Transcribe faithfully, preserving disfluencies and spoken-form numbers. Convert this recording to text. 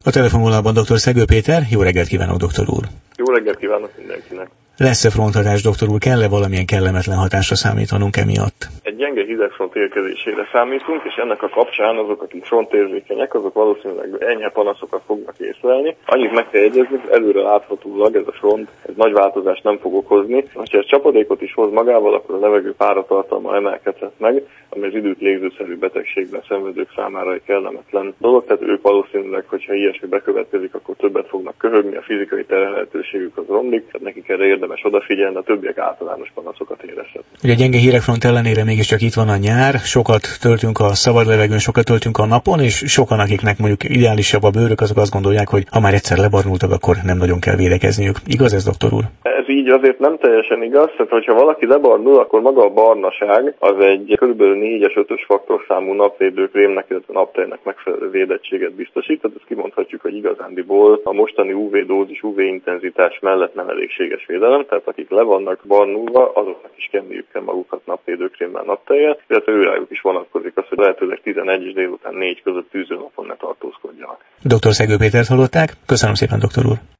A telefonvonalban dr. Szegő Péter. Jó reggelt kívánok, doktor úr! Jó reggelt kívánok mindenkinek! Lesz-e fronthatás, doktor úr? Kell-e valamilyen kellemetlen hatásra számítanunk emiatt? Egy gyenge hidegfront érkezésére számítunk, és ennek a kapcsán azok, akik frontérzékenyek, azok valószínűleg enyhe panaszokat fognak észlelni. Annyit meg kell jegyezni, előre láthatólag ez a front ez nagy változást nem fog okozni. Ha ez csapadékot is hoz magával, akkor a levegő páratartalma emelkedhet meg, ami az időt légzőszerű betegségben szenvedők számára egy kellemetlen dolog. Tehát ők valószínűleg, hogyha ilyesmi bekövetkezik, akkor többet fognak köhögni, a fizikai terhelhetőségük az romlik, tehát nekik erre érdemes odafigyelni, a többiek általános panaszokat érezhetnek. Ugye a gyenge hidegfront ellenére mégiscsak itt van a nyár, sokat töltünk a szabad levegőn, sokat töltünk a napon, és sokan, akiknek mondjuk ideálisabb a bőrük, azok azt gondolják, hogy ha már egyszer lebarnultak, akkor nem nagyon kell védekezniük. Igaz ez, doktor úr? Ez így azért nem teljesen igaz, tehát hogyha valaki lebarnul, akkor maga a barnaság az egy kb. négyes ötös faktorszámú napvédőkrémnek, illetve naptejnek megfelelő védettséget biztosít, tehát ezt kimondhatjuk, hogy igazándiból a mostani ú vé dózis, ú vé intenzitás mellett nem elégséges védelem, tehát akik le vannak barnulva, azoknak is kenniük kell magukat napvédőkrémmel, naptejjel, illetve őrájuk is vonatkozik az, hogy lehetőleg tizenegy és délután négy között tűzőnapon ne tartózkodjanak. doktor Szegő Pétert hallották. Köszönöm szépen, doktor úr!